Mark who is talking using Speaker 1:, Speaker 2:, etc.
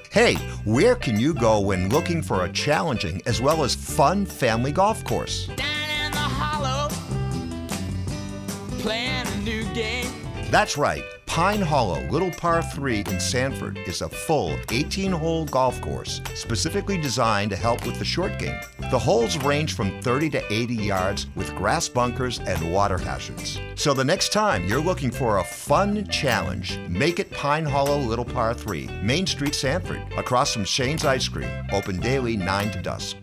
Speaker 1: Hey, where can you go when looking for a challenging as well as fun family golf course?
Speaker 2: Down in the hollow, playing a new game.
Speaker 1: That's right. Pine Hollow Little Par 3 in Sanford is a full 18-hole golf course specifically designed to help with the short game. The holes range from 30 to 80 yards with grass bunkers and water hazards. So the next time you're looking for a fun challenge, make it Pine Hollow Little Par 3, Main Street, Sanford, across from Shane's Ice Cream, open daily 9 to dusk.